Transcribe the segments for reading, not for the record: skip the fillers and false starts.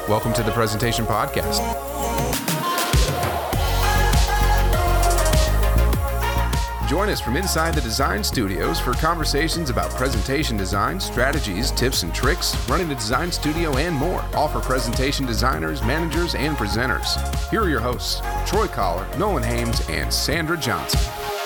Welcome to the Presentation Podcast. Join us from inside the design studios for conversations about presentation design, strategies, tips and tricks, running a design studio, and more, all for presentation designers, managers, and presenters. Here are your hosts, Troy Collar, Nolan Hames, and Sandra Johnson.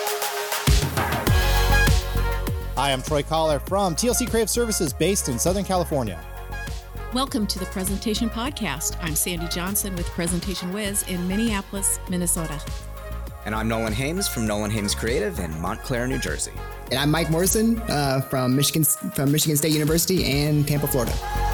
Hi, I'm Troy Collar from TLC Creative Services based in Southern California. Welcome to the Presentation Podcast. I'm Sandy Johnson with Presentation Wiz in Minneapolis, Minnesota. And I'm Nolan Hames from Nolan Hames Creative in Montclair, New Jersey. And I'm Mike Morrison from Michigan State University and Tampa, Florida.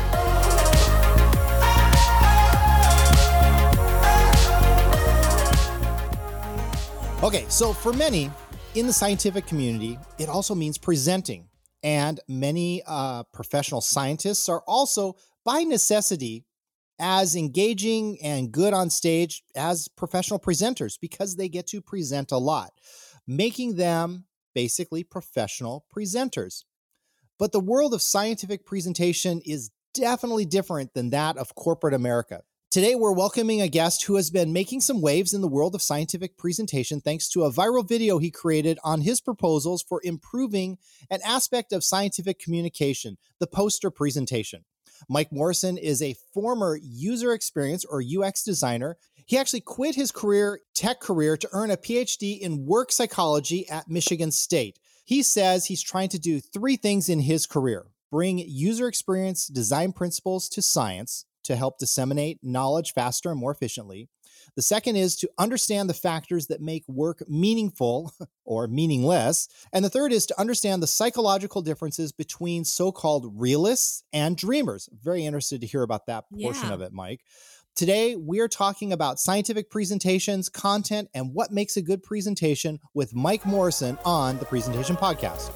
Okay, so for many in the scientific community, it also means presenting. And many professional scientists are also, by necessity, as engaging and good on stage as professional presenters because they get to present a lot, making them basically professional presenters. But the world of scientific presentation is definitely different than that of corporate America. Today, we're welcoming a guest who has been making some waves in the world of scientific presentation thanks to a viral video he created on his proposals for improving an aspect of scientific communication, the poster presentation. Mike Morrison is a former user experience or UX designer. He actually quit his tech career to earn a PhD in work psychology at Michigan State. He says he's trying to do three things in his career: bring user experience design principles to science to help disseminate knowledge faster and more efficiently. The second is to understand the factors that make work meaningful or meaningless. And the third is to understand the psychological differences between so-called realists and dreamers. Very interested to hear about that portion of it, Mike. Today, we're talking about scientific presentations, content, and what makes a good presentation with Mike Morrison on the Presentation Podcast.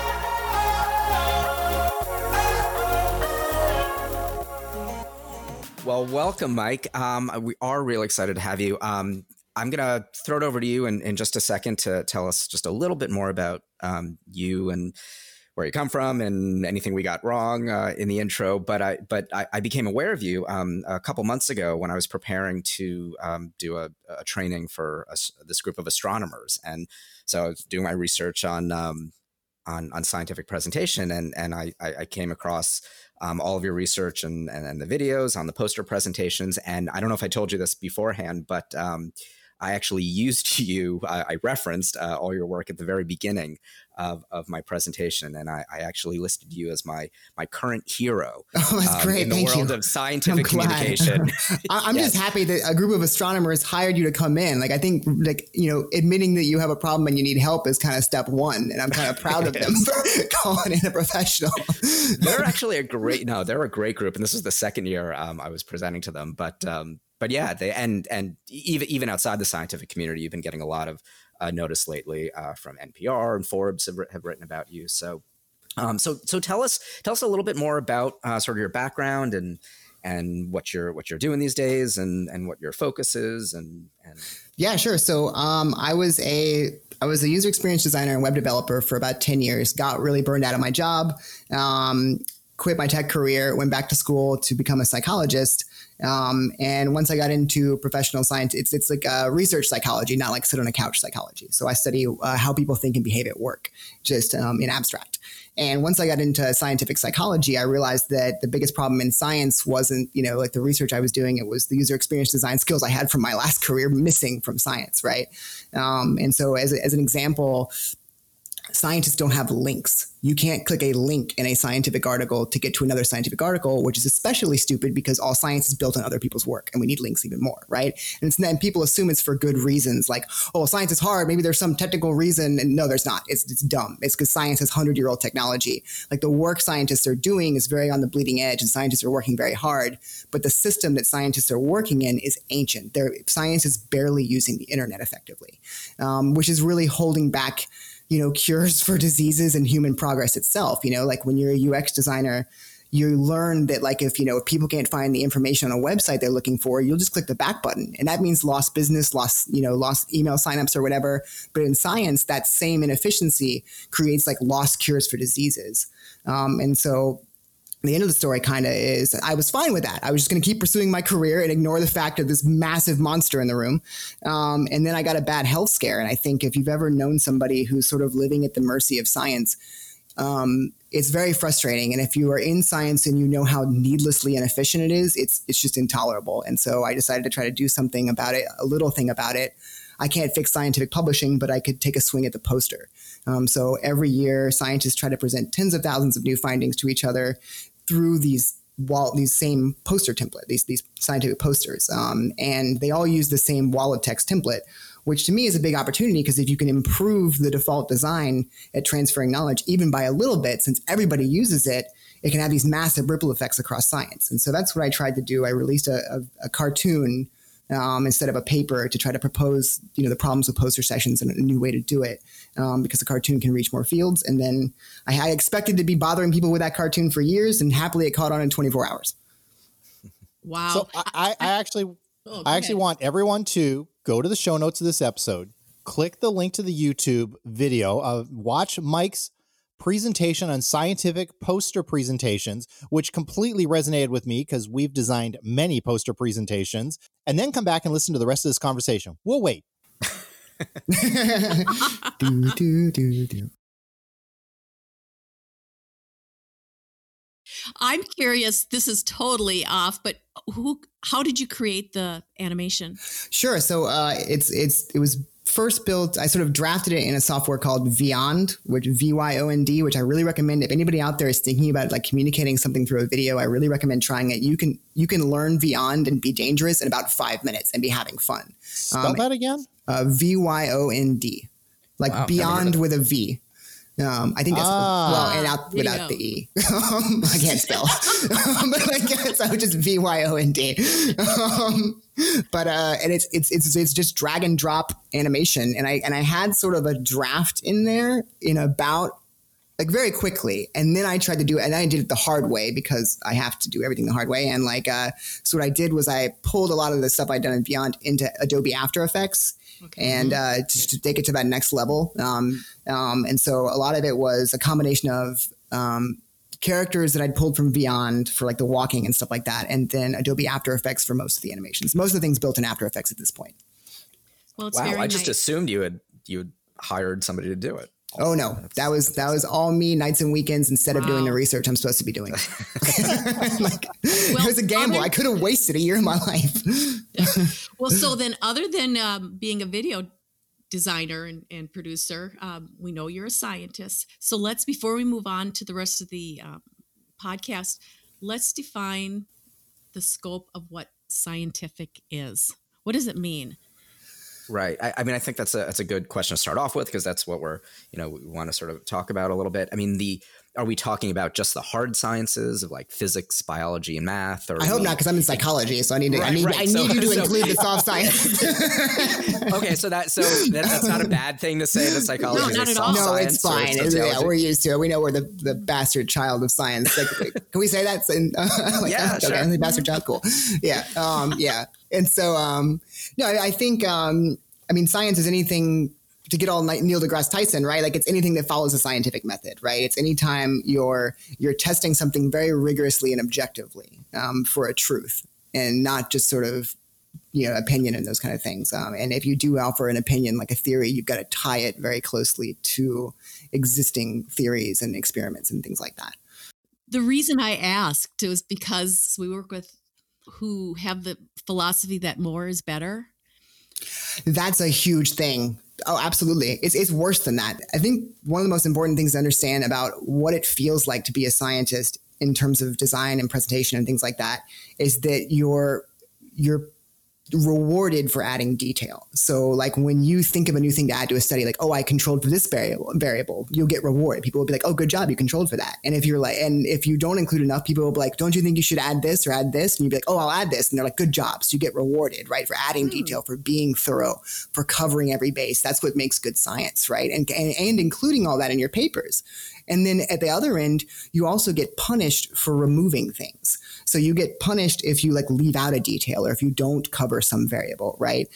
Well, welcome, Mike. We are really excited to have you. I'm going to throw it over to you in just a second to tell us just a little bit more about you and where you come from and anything we got wrong in the intro. But I became aware of you a couple months ago when I was preparing to do a training for this group of astronomers. And so I was doing my research on scientific presentation, and I came across all of your research and the videos on the poster presentations. And I don't know if I told you this beforehand, but I actually used you. I referenced all your work at the very beginning of my presentation, and I actually listed you as my current hero. Oh, that's great. In the Thank world you. of scientific communication. I'm Yes. just happy that a group of astronomers hired you to come in. I think admitting that you have a problem and you need help is kind of step one, and I'm kind of proud of them for calling in a professional. They're actually a great group, and this is the second year I was presenting to them. But yeah, they and even outside the scientific community, you've been getting a lot of notice lately from NPR and Forbes have written about you. So tell us a little bit more about sort of your background and what you're doing these days and what your focus is and. Yeah, sure. So I was a user experience designer and web developer for about 10 years. Got really burned out of my job. Quit my tech career, went back to school to become a psychologist. And once I got into professional science, it's like research psychology, not like sit on a couch psychology. So I study how people think and behave at work, just in abstract. And once I got into scientific psychology, I realized that the biggest problem in science wasn't, like the research I was doing. It was the user experience design skills I had from my last career missing from science, right? And so as an example, scientists don't have links. You can't click a link in a scientific article to get to another scientific article, which is especially stupid because all science is built on other people's work and we need links even more, right? And then people assume it's for good reasons, like, oh, science is hard. Maybe there's some technical reason. And no, there's not. It's dumb. It's because science has 100-year-old technology. Like the work scientists are doing is very on the bleeding edge and scientists are working very hard. But the system that scientists are working in is ancient. Science is barely using the internet effectively, which is really holding back cures for diseases and human progress itself. Like when you're a UX designer, you learn that if people can't find the information on a website they're looking for, you'll just click the back button. And that means lost business, lost email signups or whatever. But in science, that same inefficiency creates lost cures for diseases. And so the end of the story kind of is I was fine with that. I was just going to keep pursuing my career and ignore the fact of this massive monster in the room. And then I got a bad health scare. And I think if you've ever known somebody who's sort of living at the mercy of science, it's very frustrating. And if you are in science and you know how needlessly inefficient it is, it's just intolerable. And so I decided to try to do something about it, a little thing about it. I can't fix scientific publishing, but I could take a swing at the poster. So every year, scientists try to present tens of thousands of new findings to each other through these same poster template, these scientific posters. And they all use the same wall of text template, which to me is a big opportunity, because if you can improve the default design at transferring knowledge, even by a little bit, since everybody uses it, it can have these massive ripple effects across science. And so that's what I tried to do. I released a cartoon instead of a paper to try to propose, the problems with poster sessions and a new way to do it, because the cartoon can reach more fields. And then I expected to be bothering people with that cartoon for years, and happily it caught on in 24 hours. Wow. So I actually want everyone to go to the show notes of this episode, click the link to the YouTube video, watch Mike's presentation on scientific poster presentations, which completely resonated with me because we've designed many poster presentations, and then come back and listen to the rest of this conversation. We'll wait. I'm curious, this is totally off, but how did you create the animation? Sure. So it was first built, I sort of drafted it in a software called Vyond, which VYOND, which I really recommend. If anybody out there is thinking about like communicating something through a video, I really recommend trying it. You can learn Vyond and be dangerous in about 5 minutes and be having fun. Spell that again? VYOND, like beyond with a V. I think that's and out without the E. I can't spell, but I guess I would just VYOND. And it's just drag and drop animation, and I had sort of a draft in there in about like very quickly, and then I tried to do it, and I did it the hard way because I have to do everything the hard way. And so what I did was I pulled a lot of the stuff I'd done in Vyond into Adobe After Effects. Okay. And just to take it to that next level. And so a lot of it was a combination of characters that I'd pulled from Vyond for like the walking and stuff like that, and then Adobe After Effects for most of the animations. Most of the things built in After Effects at this point. Well, it's wow, very I just nice. assumed you had hired somebody to do it. Oh no, that was all me, nights and weekends, instead of doing the research I'm supposed to be doing. It was a gamble. I could have wasted a year of my life. Yeah. Well, so then other than being a video designer and producer, we know you're a scientist. So before we move on to the rest of the podcast, let's define the scope of what scientific is. What does it mean? Right. I mean, I think that's a good question to start off with, because that's what we want to sort of talk about a little bit. I mean, are we talking about just the hard sciences of like physics, biology, and math? Or I hope not, because I'm in psychology, so I need you to include the soft science. Okay, so that's not a bad thing to say that psychology is not at soft all. No, science. it's fine. We're used to it. We know we're the bastard child of science. Like, can we say that? Yeah, sure. Okay, bastard child, cool. Yeah, yeah. And so, I think, science is anything, to get all Neil deGrasse Tyson, right? Like, it's anything that follows a scientific method, right? It's anytime you're testing something very rigorously and objectively for a truth, and not just sort of, opinion and those kind of things. And if you do offer an opinion, like a theory, you've got to tie it very closely to existing theories and experiments and things like that. The reason I asked was because we work with who have the philosophy that more is better. That's a huge thing. Oh, absolutely. It's worse than that. I think one of the most important things to understand about what it feels like to be a scientist in terms of design and presentation and things like that is that you're rewarded for adding detail. So like when you think of a new thing to add to a study, like, oh, I controlled for this variable, you'll get rewarded. People will be like, oh, good job, you controlled for that. And if if you don't include enough, people will be like, don't you think you should add this or add this? And you'd be like, oh, I'll add this. And they're like, good job. So you get rewarded, right? For adding detail, for being thorough, for covering every base. That's what makes good science, right? And including all that in your papers. And then at the other end, you also get punished for removing things. So you get punished if you like leave out a detail or if you don't cover some variable, right?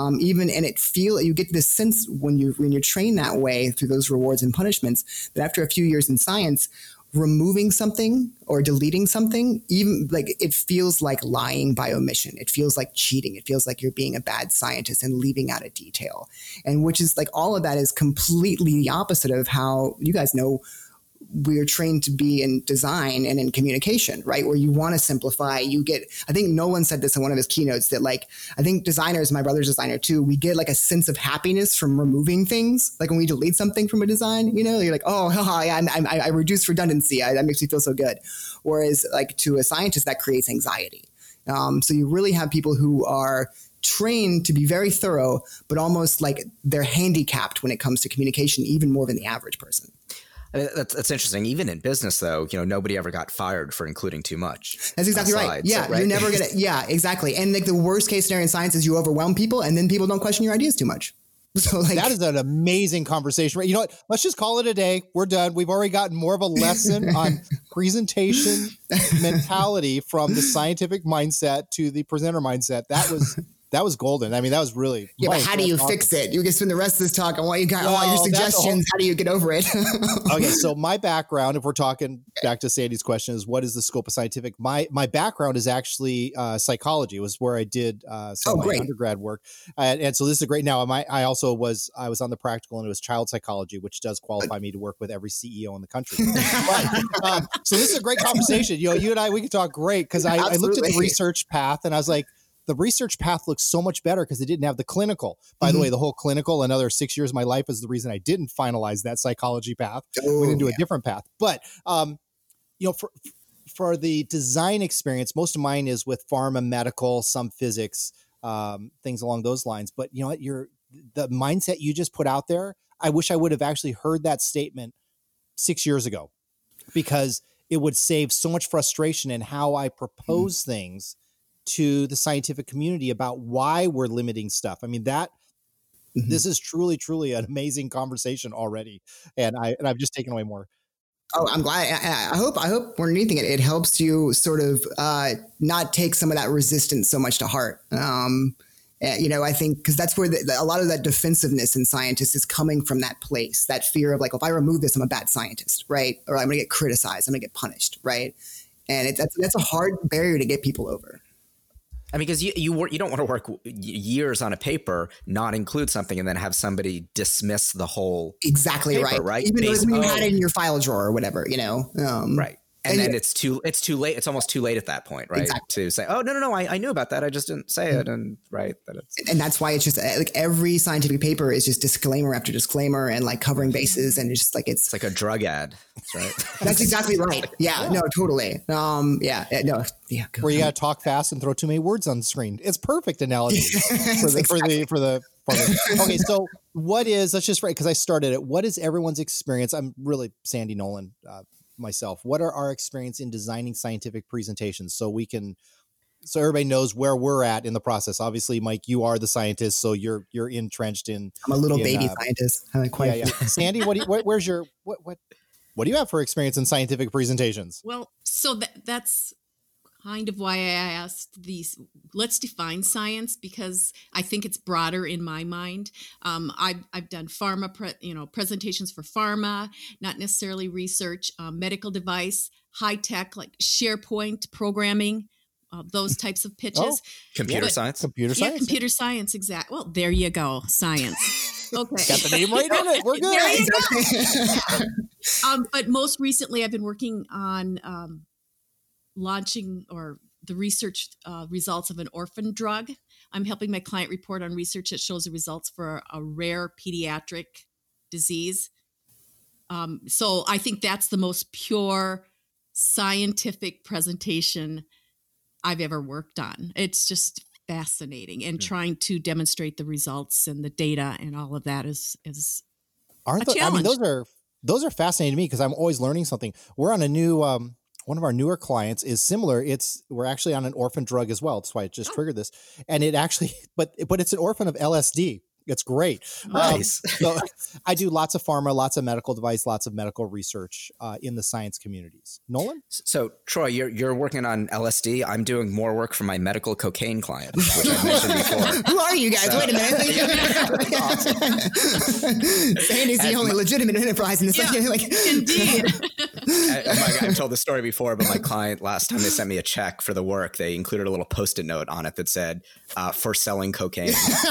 You get this sense when you're trained that way through those rewards and punishments that after a few years in science, removing something or deleting something, even like it feels like lying by omission. It feels like cheating. It feels like you're being a bad scientist and leaving out a detail. And which is like all of that is completely the opposite of how you guys know we're trained to be in design and in communication, right? Where you want to simplify, I think Nolan said this in one of his keynotes that like, I think designers, my brother's a designer too, we get like a sense of happiness from removing things. Like when we delete something from a design, you're like, oh, yeah, I reduced redundancy. That makes me feel so good. Whereas like to a scientist, that creates anxiety. So you really have people who are trained to be very thorough, but almost like they're handicapped when it comes to communication, even more than the average person. That's interesting. Even in business, though, nobody ever got fired for including too much. That's exactly right. Yeah, right? You're never gonna. Yeah, exactly. And like the worst case scenario in science is you overwhelm people, and then people don't question your ideas too much. So like that is an amazing conversation. Right? You know what? Let's just call it a day. We're done. We've already gotten more of a lesson on presentation mentality from the scientific mindset to the presenter mindset. That was golden. I mean, that was really but how do you fix it? You can spend the rest of this talk on what you got, all your suggestions. How do you get over it? Okay, so my background, if we're talking back to Sandy's question, is what is the scope of scientific? My background is actually psychology. It was where I did some of my undergrad work, and so this is great. Now, I was on the practical, and it was child psychology, which does qualify me to work with every CEO in the country. But, so this is a great conversation. You and I, we could talk great because I looked at the research path, and I was like, the research path looks so much better because it didn't have the clinical. By the way, the whole clinical, another 6 years of my life is the reason I didn't finalize that psychology path. Went into a different path. But, for the design experience, most of mine is with pharma, medical, some physics, things along those lines. But you know what, the mindset you just put out there, I wish I would have actually heard that statement 6 years ago, because it would save so much frustration in how I propose things to the scientific community about why we're limiting stuff. I mean, this is truly, truly an amazing conversation already. And I've just taken away more. Oh, I'm glad. I hope more than anything, it helps you sort of not take some of that resistance so much to heart. I think because that's where a lot of that defensiveness in scientists is coming from, that place, that fear of like, if I remove this, I'm a bad scientist, right? Or I'm going to get criticized, I'm going to get punished, right? And that's a hard barrier to get people over. I mean, because you don't want to work years on a paper, not include something, and then have somebody dismiss the whole paper, right? Even though you had it in your file drawer or whatever, right. And then it's too late. It's almost too late at that point, right? Exactly. To say, oh, no, I knew about that. I just didn't say it. And and that's why it's just like every scientific paper is just disclaimer after disclaimer and like covering bases. And it's just like, it's like a drug ad. That's right. That's exactly right. Yeah, no, totally. Where you got to talk fast and throw too many words on the screen. It's perfect analogy for the. Okay, so let's just because I started it. What is everyone's experience? I'm really Sandy Nolan. Myself, what are our experience in designing scientific presentations so everybody knows where we're at in the process? Obviously, Mike, you are the scientist, so you're entrenched in. I'm a little baby scientist. Yeah. Sandy, what do you have for experience in scientific presentations? Well, so that's kind of why I asked these. Let's define science, because I think it's broader in my mind. I've done pharma, presentations for pharma, not necessarily research, medical device, high tech, like SharePoint programming, those types of pitches. Computer science. Computer science. Yeah, computer science. Exactly. Well, there you go. Science. Okay. Got the name right on it. We're good. But most recently, I've been working on launching or the research results of an orphan drug. I'm helping my client report on research that shows the results for a rare pediatric disease. So I think that's the most pure scientific presentation I've ever worked on. It's just fascinating, and trying to demonstrate the results and the data and all of that is a challenge. I mean, those are fascinating to me because I'm always learning something. We're on a new one of our newer clients is similar. We're actually on an orphan drug as well. That's why it just triggered this. And it actually, but it's an orphan of LSD. It's great. Nice. So I do lots of pharma, lots of medical device, lots of medical research in the science communities. Nolan? So Troy, you're working on LSD. I'm doing more work for my medical cocaine client, which I mentioned before. Who are you guys? Wait a minute. Awesome. Sandy's the only legitimate enterprise in this. Indeed. I've told the story before, but my client, last time they sent me a check for the work, they included a little Post-it note on it that said, for selling cocaine. So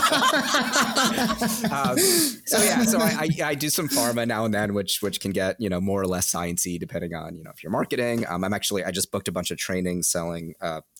I do some pharma now and then, which can get, more or less sciencey depending on, if you're marketing. I just booked a bunch of training, selling,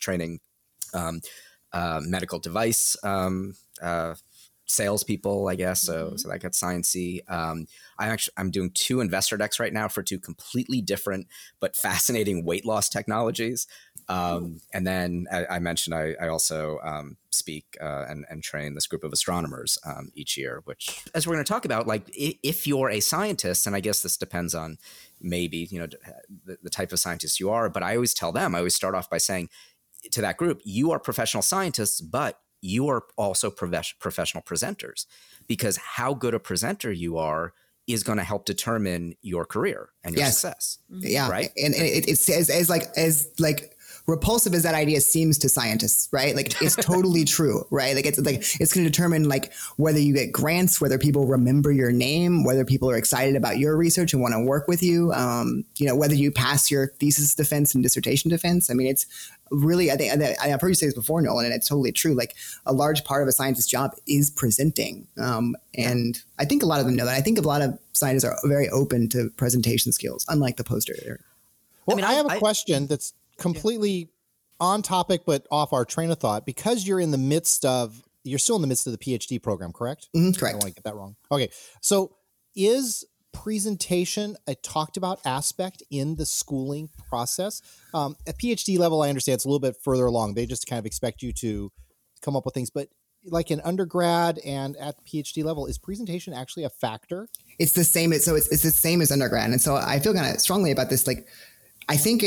medical device, salespeople, I guess. So that gets sciencey. I'm doing 2 investor decks right now for 2 completely different but fascinating weight loss technologies. And then I mentioned I also speak and train this group of astronomers each year, which, as we're going to talk about, like if you're a scientist, and I guess this depends on maybe, the type of scientist you are, but I always start off by saying to that group, you are professional scientists, but you are also professional presenters, because how good a presenter you are is going to help determine your career and your success. Yeah. Right. And it's as repulsive as that idea seems to scientists, right? Like it's totally true, right? It's going to determine whether you get grants, whether people remember your name, whether people are excited about your research and want to work with you, whether you pass your thesis defense and dissertation defense. I mean, it's really, I've heard you say this before, Nolan, and it's totally true. Like a large part of a scientist's job is presenting. And I think a lot of them know that. I think a lot of scientists are very open to presentation skills, unlike the poster. Well, I have a question that's completely on topic, but off our train of thought, because you're still in the midst of the PhD program, correct? Correct. I don't want to get that wrong. Okay. So is presentation a talked about aspect in the schooling process? At PhD level, I understand it's a little bit further along. They just kind of expect you to come up with things, but like in undergrad and at PhD level, is presentation actually a factor? It's the same. So it's the same as undergrad. And so I feel kind of strongly about this. I think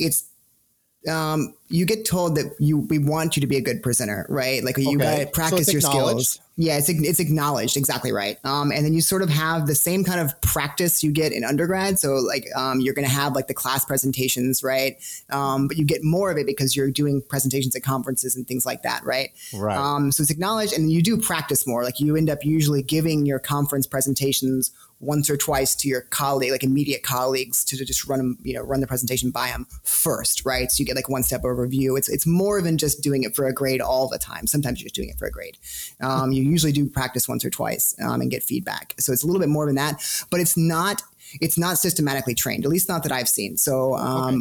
you get told that we want you to be a good presenter, right? You got to practice your skills. Yeah, it's acknowledged. Exactly right. And then you sort of have the same kind of practice you get in undergrad. So you're going to have the class presentations, right? But you get more of it because you're doing presentations at conferences and things like that, right? Right. So it's acknowledged, and you do practice more. You end up usually giving your conference presentations once or twice to your colleague, immediate colleagues, to just run the presentation by them first, right? So you get one step overview. It's more than just doing it for a grade all the time. Sometimes you're just doing it for a grade. You usually do practice once or twice and get feedback. So it's a little bit more than that, but it's not systematically trained, at least not that I've seen. So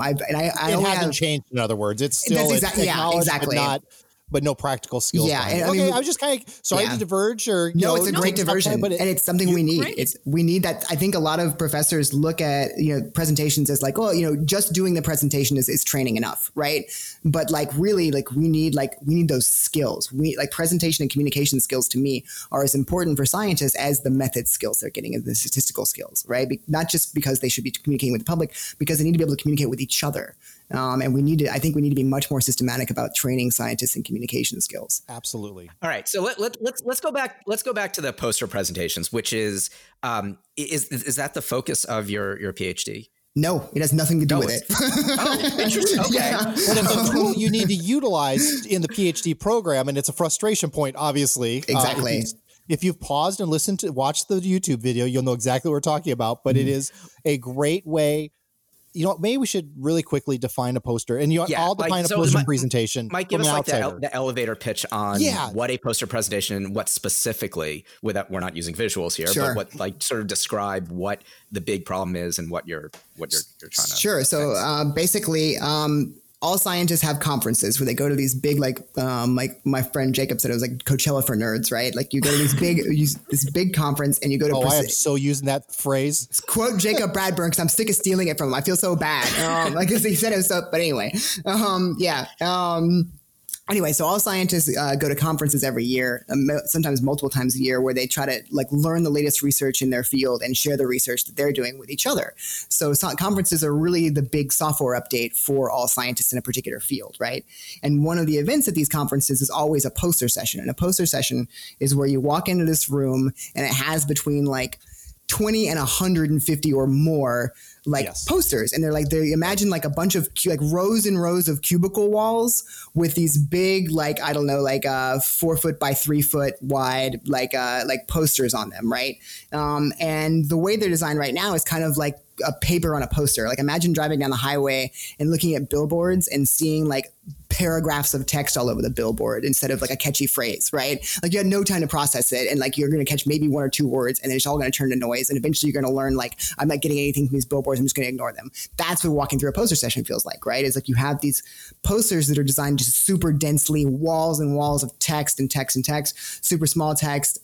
it hasn't changed. In other words, it's still exactly. But no practical skills. Yeah. I was just kind of sorry to diverge or no, it's a great diversion, and it's something we need. Great. We need that. I think a lot of professors look at presentations as just doing the presentation is training enough, right? But really we need those skills. We presentation and communication skills, to me, are as important for scientists as the method skills they're getting and the statistical skills, right? Not just because they should be communicating with the public, because they need to be and communicate with each other. And I think we need to be much more systematic about training scientists in communication skills. Absolutely. All right. So let's go back. Let's go back to the poster presentations, which is that the focus of your PhD? No, it has nothing to do with it. Oh, interesting. Okay. Yeah. But it's a tool you need to utilize in the PhD program, and it's a frustration point, obviously. Exactly. If you've paused and watched the YouTube video, you'll know exactly what we're talking about. But it is a great way. Maybe we should really quickly define a poster, and I'll define a poster presentation. Mike, give us the elevator pitch on what a poster presentation, what specifically, without we're not using visuals here, but what sort of describe what the big problem is and what you're trying to. Sure. So basically, all scientists have conferences where they go to these big, like my friend Jacob said, it was like Coachella for nerds, right? You go to this big conference and you go to. I am so using that phrase. Quote Jacob Bradburn, because I'm sick of stealing it from him. I feel so bad. He said it was so, but anyway, Anyway, so all scientists go to conferences every year, sometimes multiple times a year, where they try to like learn the latest research in their field and share the research that they're doing with each other. So conferences are really the big software update for all scientists in a particular field, right? And one of the events at these conferences is always a poster session. And a poster session is where you walk into this room and it has between like 20 and 150 or more like posters. And they imagine like a bunch of like rows and rows of cubicle walls with these big, like, I don't know, like 4 foot by 3 foot wide, like posters on them. Right. And the way they're designed right now is kind of like a paper on a poster. Like imagine driving down the highway and looking at billboards and seeing like paragraphs of text all over the billboard instead of like a catchy phrase, right? Like you had no time to process it. And like, you're going to catch maybe 1 or 2 words and then it's all going to turn to noise. And eventually you're going to learn like, I'm not getting anything from these billboards. I'm just going to ignore them. That's what walking through a poster session feels like, right? It's like you have these posters that are designed just super densely, walls and walls of text and text and text, super small text.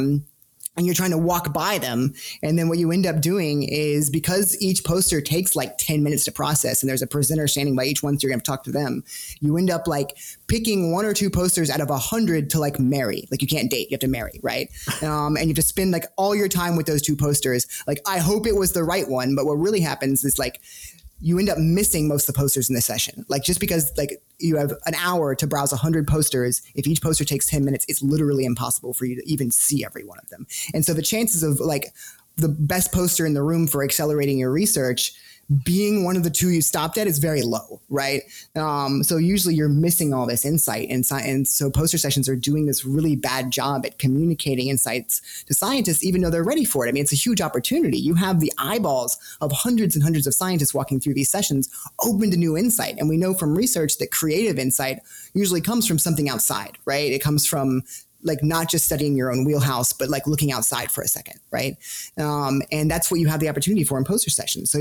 And you're trying to walk by them. And then what you end up doing is, because each poster takes like 10 minutes to process and there's a presenter standing by each one, so you're going to talk to them, you end up like picking 1 or 2 posters out of 100 to like marry. Like you can't date, you have to marry, right? And you have to spend like all your time with those 2 posters. Like I hope it was the right one, but what really happens is like you end up missing most of the posters in the session. Like just because like you have an hour to browse 100 posters, if each poster takes 10 minutes, it's literally impossible for you to even see every one of them. And so the chances of like the best poster in the room for accelerating your research being one of the 2 you stopped at is very low, right? So usually you're missing all this insight. And so poster sessions are doing this really bad job at communicating insights to scientists, even though they're ready for it. I mean, it's a huge opportunity. You have the eyeballs of hundreds and hundreds of scientists walking through these sessions open to new insight. And we know from research that creative insight usually comes from something outside, right? It comes from like not just studying your own wheelhouse, but like looking outside for a second, right? And that's what you have the opportunity for in poster sessions. So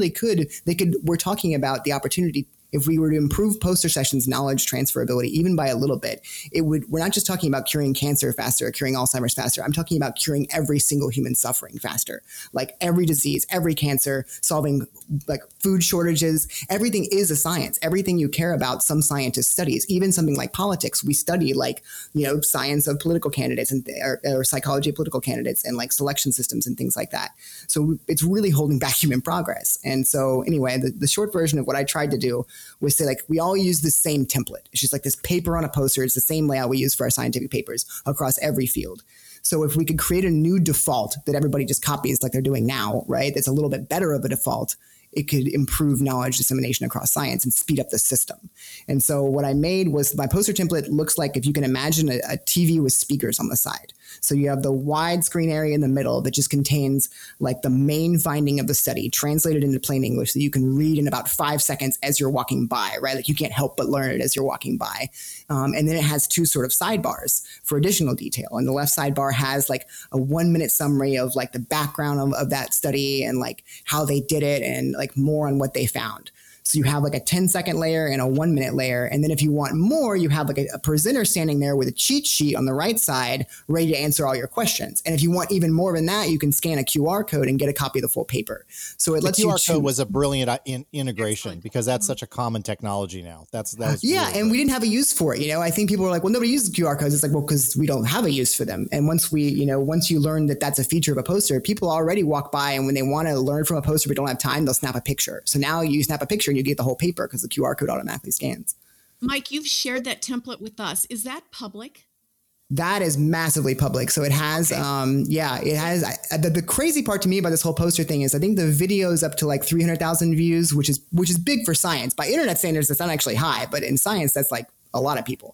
we're talking about the opportunity. If we were to improve poster sessions knowledge transferability, even by a little bit, we're not just talking about curing cancer faster or curing Alzheimer's faster. I'm talking about curing every single human suffering faster, like every disease, every cancer, solving like food shortages. Everything is a science. Everything you care about, some scientist studies. Even something like politics, we study like, science of political candidates or psychology of political candidates and like selection systems and things like that. So it's really holding back human progress. And so anyway, the short version of what I tried to do was say like, we all use the same template. It's just like this paper on a poster. It's the same layout we use for our scientific papers across every field. So if we could create a new default that everybody just copies like they're doing now, right? That's a little bit better of a default. It could improve knowledge dissemination across science and speed up the system. And so what I made was my poster template looks like, if you can imagine a TV with speakers on the side. So you have the wide screen area in the middle that just contains like the main finding of the study translated into plain English that you can read in about 5 seconds as you're walking by, right? Like you can't help but learn it as you're walking by. And then it has 2 sort of sidebars for additional detail. And the left sidebar has like a 1-minute summary of like the background of that study and like how they did it and like more on what they found. So you have like a 10-second layer and a 1-minute layer. And then if you want more, you have like a presenter standing there with a cheat sheet on the right side, ready to answer all your questions. And if you want even more than that, you can scan a QR code and get a copy of the full paper. So it lets you. The QR code was a brilliant integration because that's such a common technology now. That was yeah, really and good. we didn't have a use for it. I think people were like, well, nobody uses QR codes. It's like, well, because we don't have a use for them. And once you learn that that's a feature of a poster, people already walk by, and when they want to learn from a poster but don't have time, they'll snap a picture. So now you snap a picture and you get the whole paper because the QR code automatically scans. Mike, you've shared that template with us. Is that public? That is massively public. So it has, okay. It has. The crazy part to me about this whole poster thing is I think the video is up to like 300,000 views, which is big for science. By internet standards, that's not actually high, but in science, that's like a lot of people.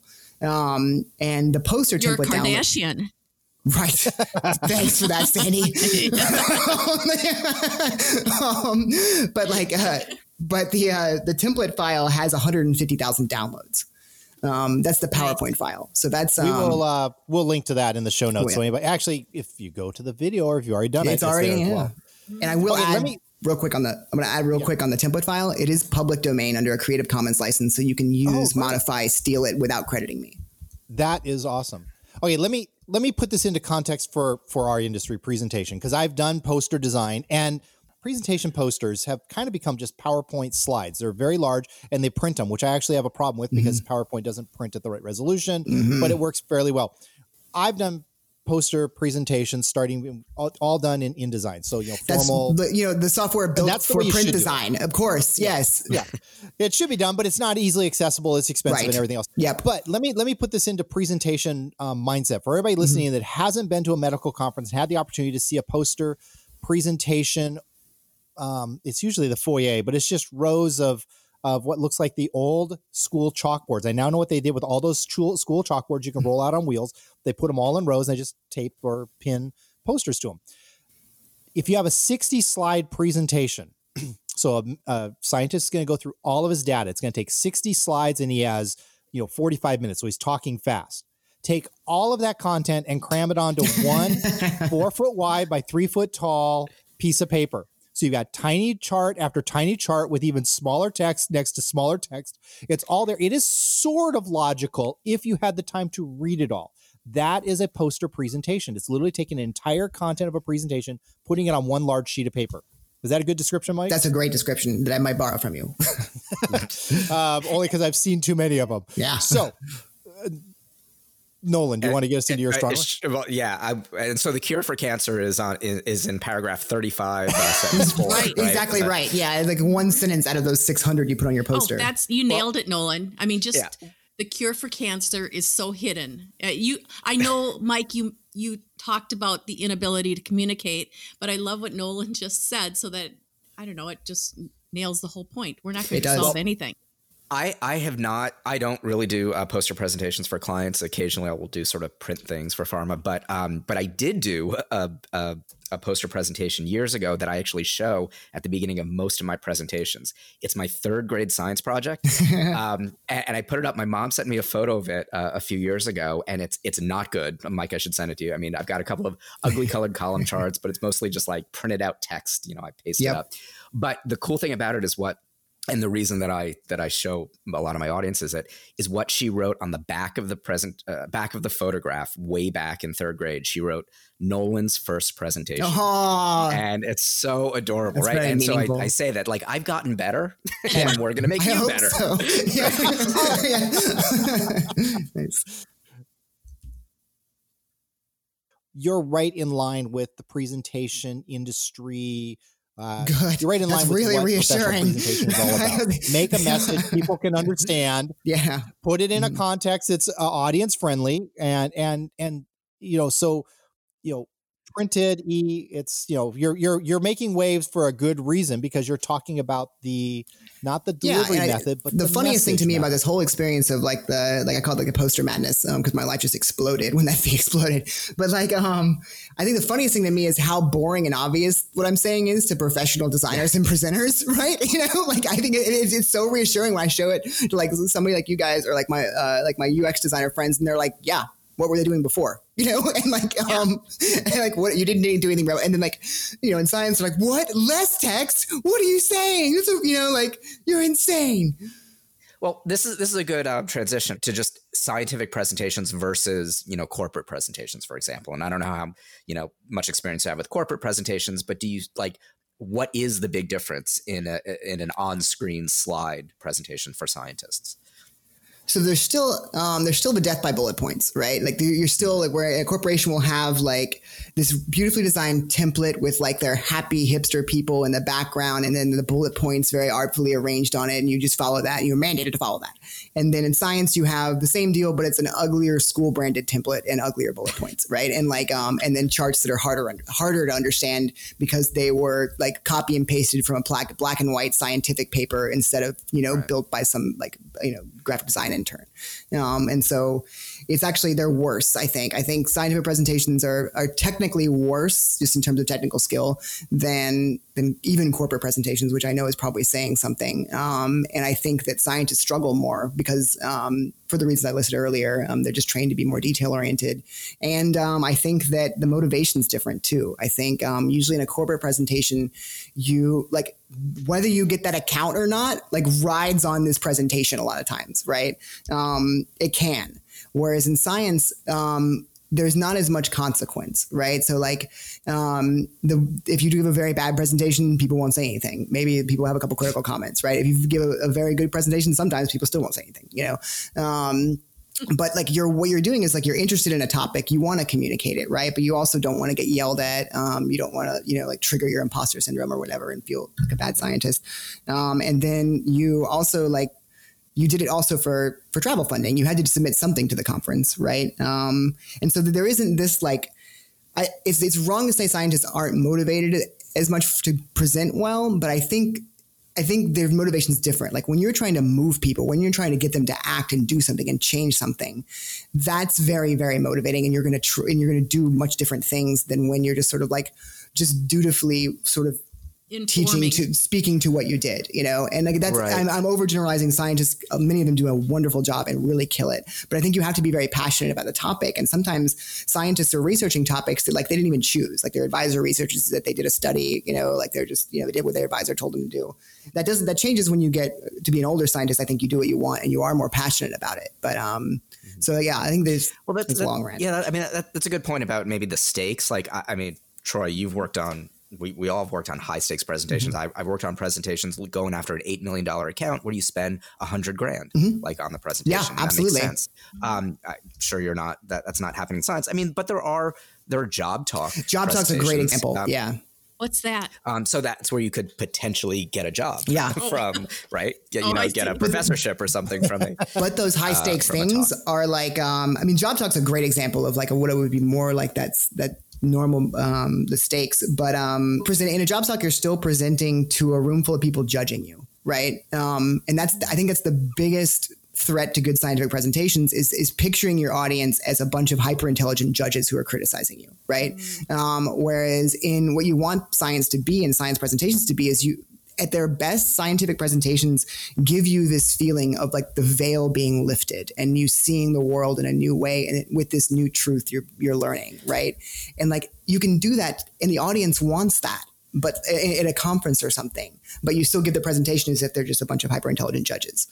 And the poster You're template a Kardashian. Right. Thanks for that, Sandy. But the template file has 150,000 downloads. That's the PowerPoint file. So that's we'll link to that in the show notes. Oh, yeah. So anybody, actually, if you go to the video or if you've already done it's already there as yeah. well. And I will add real quick on the quick on the template file. It is public domain under a Creative Commons license, so you can use, modify, steal it without crediting me. That is awesome. Okay, let me put this into context for our industry presentation, because I've done poster design, and presentation posters have kind of become just PowerPoint slides. They're very large and they print them, which I actually have a problem with because PowerPoint doesn't print at the right resolution, but it works fairly well. I've done poster presentations starting all done in InDesign. So, formal, the software built for print design, of course. Yes. Yeah. It should be done, but it's not easily accessible. It's expensive and everything else. Yep. But let me put this into presentation mindset for everybody listening that hasn't been to a medical conference, had the opportunity to see a poster presentation. It's usually the foyer, but it's just rows of what looks like the old school chalkboards. I now know what they did with all those school chalkboards you can roll out on wheels. They put them all in rows and they just tape or pin posters to them. If you have a 60-slide presentation, so a scientist is going to go through all of his data. It's going to take 60 slides and he has, 45 minutes. So he's talking fast. Take all of that content and cram it onto one 4-foot wide by 3-foot tall piece of paper. So you've got tiny chart after tiny chart with even smaller text next to smaller text. It's all there. It is sort of logical if you had the time to read it all. That is a poster presentation. It's literally taking the entire content of a presentation, putting it on one large sheet of paper. Is that a good description, Mike? That's a great description that I might borrow from you. Only because I've seen too many of them. Yeah. So, Nolan, do you want to get us into your strong one? Well, yeah. And so the cure for cancer is in paragraph 35, sentence 4. Right. Exactly right. Yeah, like one sentence out of those 600 you put on your poster. Oh, you nailed it, Nolan. I mean, the cure for cancer is so hidden. I know, Mike, you talked about the inability to communicate, but I love what Nolan just said, so that it just nails the whole point. We're not going to solve anything. I don't really do poster presentations for clients. Occasionally I will do sort of print things for pharma, but I did do a poster presentation years ago that I actually show at the beginning of most of my presentations. It's my 3rd grade science project. And I put it up. My mom sent me a photo of it a few years ago, and it's not good. Mike, I should send it to you. I mean, I've got a couple of ugly colored column charts, but it's mostly just like printed out text. I paste it up. But the cool thing about it is and the reason that I show a lot of my audiences is what she wrote on the back of the back of the photograph way back in 3rd grade. She wrote Nolan's first presentation, and it's so adorable, That's right? And meaningful. so I say that I've gotten better, and we're gonna make you better. So. Nice. You're right in line with the presentation industry. Good. You're right in line That's with really what reassuring. presentation is all about. Make a message people can understand. Yeah. Put it in a context that's audience friendly, and so printed. It's you're making waves for a good reason because you're talking about not the delivery method, but the funniest thing to me about this whole experience of I call it the poster madness because my life just exploded when that thing exploded. But I think the funniest thing to me is how boring and obvious what I'm saying is to professional designers and presenters, right? I think it's so reassuring when I show it to somebody like you guys or my UX designer friends, and they're like, yeah. What were they doing before? And what, you didn't do anything wrong. And then in science, they're like, what? Less text? What are you saying? This is, you're insane. Well, this is a good transition to just scientific presentations versus, corporate presentations, for example. And I don't know how, much experience you have with corporate presentations, but do you what is the big difference in an on-screen slide presentation for scientists? So there's still the death by bullet points, right? You're still where a corporation will have this beautifully designed template with their happy hipster people in the background, and then the bullet points very artfully arranged on it, and you just follow that. And you're mandated to follow that. And then in science, you have the same deal, but it's an uglier school branded template and uglier bullet points, right? And and then charts that are harder to understand because they were copy and pasted from a black and white scientific paper instead of built by some graphic design intern. And so it's actually, they're worse. I think scientific presentations are technically worse just in terms of technical skill than even corporate presentations, which I know is probably saying something. And I think that scientists struggle more because for the reasons I listed earlier, they're just trained to be more detail oriented. And I think that the motivation is different too. I think usually in a corporate presentation, you whether you get that account or not, rides on this presentation a lot of times, right? It can. Whereas in science, there's not as much consequence, right? So like, if you do give a very bad presentation, people won't say anything. Maybe people have a couple critical comments, right? If you give a very good presentation, sometimes people still won't say anything, but like what you're doing is like, you're interested in a topic, you want to communicate it, right? But you also don't want to get yelled at. You don't want to, like trigger your imposter syndrome or whatever and feel like a bad scientist. And then you also like, you did it also for travel funding. You had to submit something to the conference, right? And so there isn't this like, it's wrong to say scientists aren't motivated as much to present well, but I think their motivation is different. Like when you're trying to move people, when you're trying to get them to act and do something and change something, that's very, very motivating. And you're going to do much different things than when you're just sort of like, just dutifully sort of speaking to what you did, and like that's, right. I'm overgeneralizing. Scientists, many of them do a wonderful job and really kill it. But I think you have to be very passionate about the topic. And sometimes scientists are researching topics that like they didn't even choose. Like their advisor researches that they did a study, like they're just, they did what their advisor told them to do. That changes when you get to be an older scientist. I think you do what you want and you are more passionate about it. But so yeah, I think there's a long run. Yeah, I mean that's a good point about maybe the stakes. Like I mean, Troy, you've worked on. We all have worked on high stakes presentations. Mm-hmm. I've worked on presentations going after an $8 million account where you spend $100,000 like on the presentation. Yeah, absolutely. That makes sense. I'm sure you're not that's not happening in science. I mean, but there are job talk. Job talk's a great example. Yeah. What's that? So that's where you could potentially get a job. Yeah. From right. Get a professorship or something from it. But those high stakes things are like, I mean, job talk's a great example of like what it would be more like that normal the stakes, but in a job talk you're still presenting to a room full of people judging you, right? And I think that's the biggest threat to good scientific presentations is picturing your audience as a bunch of hyper intelligent judges who are criticizing you, right? Whereas in what you want science to be and science presentations to be is at their best, scientific presentations give you this feeling of like the veil being lifted and you seeing the world in a new way and with this new truth you're learning, right? And like you can do that and the audience wants that, but at a conference or something, but you still give the presentation as if they're just a bunch of hyper intelligent judges.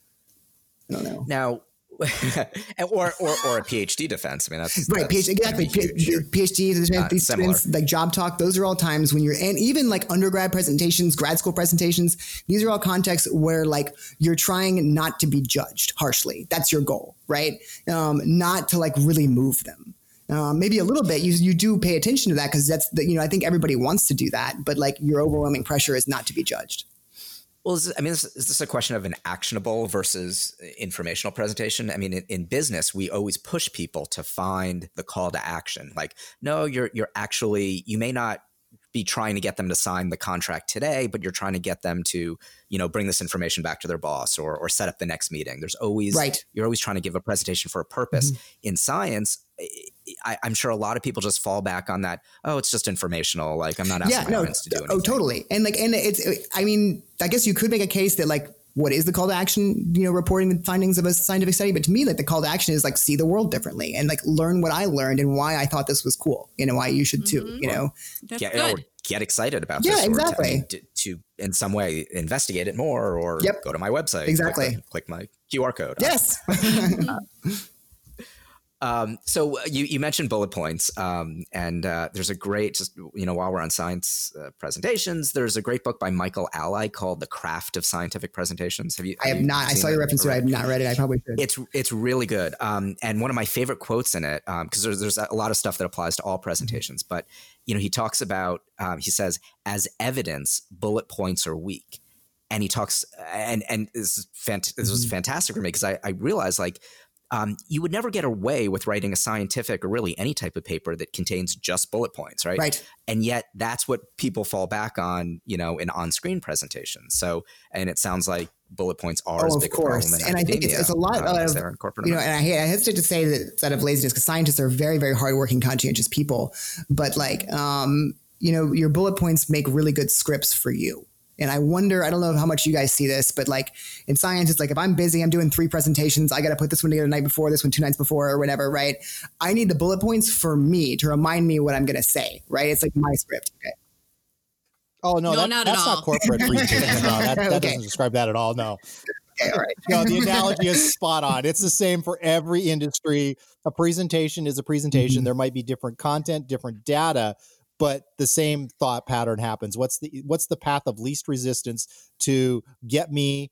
I don't know. Now, or a PhD defense. I mean, that's right. Exactly. PhD, these students, like job talk. Those are all times when and even like undergrad presentations, grad school presentations. These are all contexts where like you're trying not to be judged harshly. That's your goal, right? Not to like really move them. Maybe a little bit. You do pay attention to that because that's I think everybody wants to do that, but like your overwhelming pressure is not to be judged. Well, is this a question of an actionable versus informational presentation? I mean, in business, we always push people to find the call to action. Like, no, you may not be trying to get them to sign the contract today, but you're trying to get them to, bring this information back to their boss or set up the next meeting. There's always, you're always trying to give a presentation for a purpose. Mm-hmm. In science, I'm sure a lot of people just fall back on that. Oh, it's just informational. Like I'm not asking my audience to do anything. Oh, totally. And I guess you could make a case that like, what is the call to action, reporting the findings of a scientific study. But to me, like the call to action is like, see the world differently and like learn what I learned and why I thought this was cool. Why you should too, That's good. Or get excited about this. Yeah, exactly. To in some way investigate it more or go to my website. Exactly. Click my QR code. Yes. So you mentioned bullet points, and there's a great, while we're on science presentations, there's a great book by Michael Ally called The Craft of Scientific Presentations. I have not. I saw your reference to it. I have not read it. I probably should. It's really good. And one of my favorite quotes in it, because there's a lot of stuff that applies to all presentations, but he talks about, he says, as evidence, bullet points are weak. And he talks, and this was fantastic for me because I realized like, you would never get away with writing a scientific or really any type of paper that contains just bullet points, right? Right. And yet that's what people fall back on, in on-screen presentations. So, and it sounds like bullet points are as big a problem in academia. And I think it's a lot of, and I hesitate to say that it's out of laziness because scientists are very, very hardworking, conscientious people. But like, your bullet points make really good scripts for you. And I wonder, I don't know how much you guys see this, but like in science, it's like if I'm busy, I'm doing 3 presentations, I got to put this one together the night before, this one 2 nights before or whatever, right? I need the bullet points for me to remind me what I'm going to say, right? It's like my script. Okay. Oh, no, that's not corporate presentation. No, that doesn't describe that at all. No. Okay, all right. No, the analogy is spot on. It's the same for every industry. A presentation is a presentation. Mm-hmm. There might be different content, different data, but the same thought pattern happens. What's the path of least resistance to get my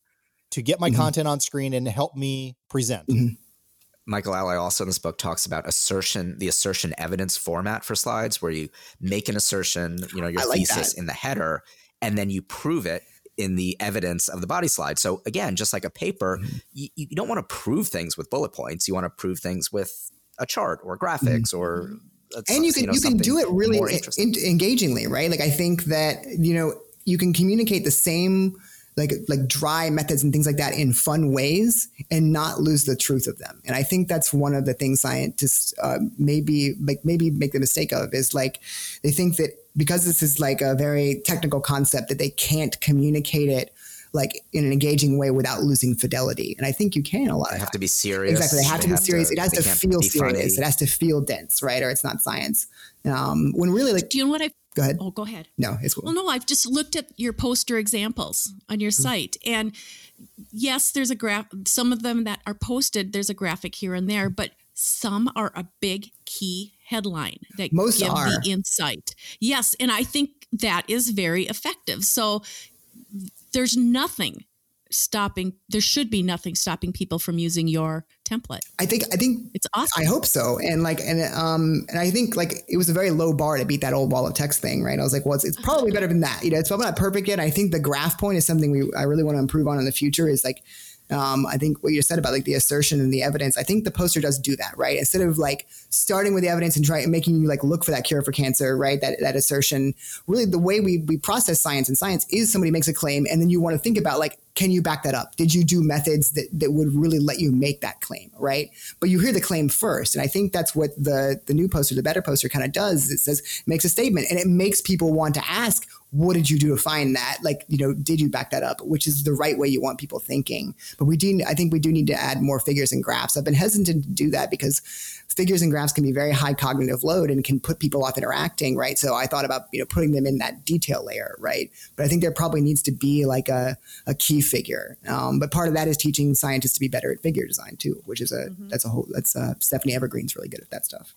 content on screen and help me present? Mm-hmm. Michael Ally also in this book talks about the assertion evidence format for slides, where you make an assertion, your thesis in the header, and then you prove it in the evidence of the body slide. So again, just like a paper, you don't want to prove things with bullet points. You want to prove things with a chart or graphics or and you can do it really engagingly, right? Like I think that you can communicate the same like dry methods and things like that in fun ways and not lose the truth of them. And I think that's one of the things scientists maybe make the mistake of, is like they think that because this is like a very technical concept that they can't communicate it like in an engaging way without losing fidelity. And I think you can a lot. They have to be serious. Exactly. They have to be serious. It has to feel serious. Funny. It has to feel dense, right? Or it's not science. When really like, do you know what go ahead. Oh, go ahead. No, it's cool. Well, no, I've just looked at your poster examples on your site, and yes, there's a graph. Some of them that are posted, there's a graphic here and there, but some are a big key headline that give the insight. Yes, and I think that is very effective. So there's nothing stopping. There should be nothing stopping people from using your template. I think it's awesome. I hope so. And I think like it was a very low bar to beat that old wall of text thing, right? I was like, well, it's probably better than that. It's probably not perfect yet. I think the graph point is something I really want to improve on in the future. Is like, I think what you said about like the assertion and the evidence, I think the poster does do that, right? Instead of like starting with the evidence and making you like look for that cure for cancer, right? That assertion, really the way we process science, and science is somebody makes a claim and then you want to think about like, can you back that up? Did you do methods that would really let you make that claim, right? But you hear the claim first. And I think that's what the new poster, the better poster kind of does. It says, makes a statement, and it makes people want to ask, what did you do to find that? Like, did you back that up? Which is the right way you want people thinking. But I think we do need to add more figures and graphs. I've been hesitant to do that because figures and graphs can be very high cognitive load and can put people off interacting, right? So I thought about, putting them in that detail layer, right? But I think there probably needs to be like a key figure. But part of that is teaching scientists to be better at figure design too, which is that's Stephanie Evergreen's really good at that stuff.